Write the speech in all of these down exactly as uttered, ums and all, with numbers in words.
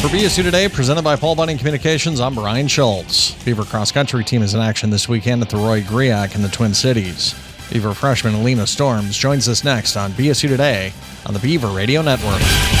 For B S U Today, presented by Paul Bunyan Communications, I'm Brian Schultz. Beaver Cross Country team is in action this weekend at the Roy Griak in the Twin Cities. Beaver freshman Alina Storms joins us next on B S U Today on the Beaver Radio Network.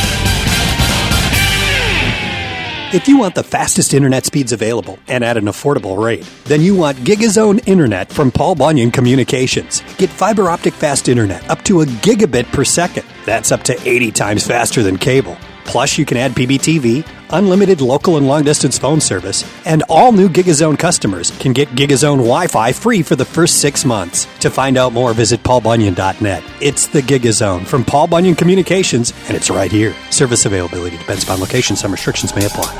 If you want the fastest internet speeds available and at an affordable rate, then you want GigaZone Internet from Paul Bunyan Communications. Get fiber optic fast internet up to a gigabit per second. That's up to eighty times faster than cable. Plus, you can add P B T V, unlimited local and long-distance phone service, and all new GigaZone customers can get GigaZone Wi-Fi free for the first six months. To find out more, visit paul bunyan dot net. It's the GigaZone from Paul Bunyan Communications, and it's right here. Service availability depends upon location. Some restrictions may apply.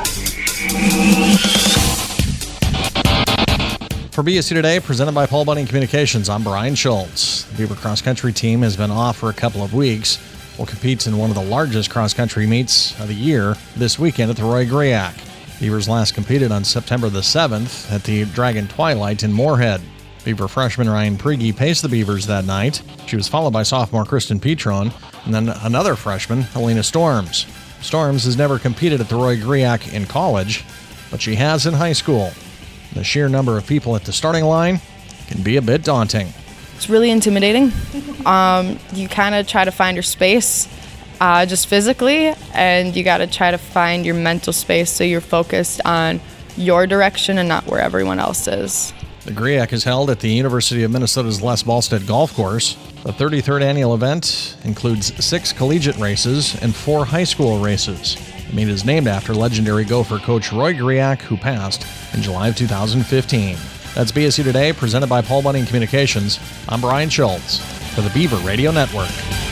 For B S U Today, presented by Paul Bunyan Communications, I'm Brian Schultz. The Beaver Cross Country team has been off for a couple of weeks. Will compete in one of the largest cross-country meets of the year this weekend at the Roy Griak. Beavers last competed on September the seventh at the Dragon Twilight in Moorhead. Beaver freshman Ryan Prigi paced the Beavers that night. She was followed by sophomore Kristen Petron, and then another freshman, Alina Storms. Storms has never competed at the Roy Griak in college, but she has in high school. The sheer number of people at the starting line can be a bit daunting. It's really intimidating. Um, you kind of try to find your space uh, just physically, and you got to try to find your mental space so you're focused on your direction and not where everyone else is. The Griak is held at the University of Minnesota's Les Balstead Golf Course. The thirty-third annual event includes six collegiate races and four high school races. The meet is named after legendary Gopher coach Roy Griak, who passed in July of two thousand fifteen. That's B S U Today, presented by Paul Bunyan Communications. I'm Brian Schultz for the Beaver Radio Network.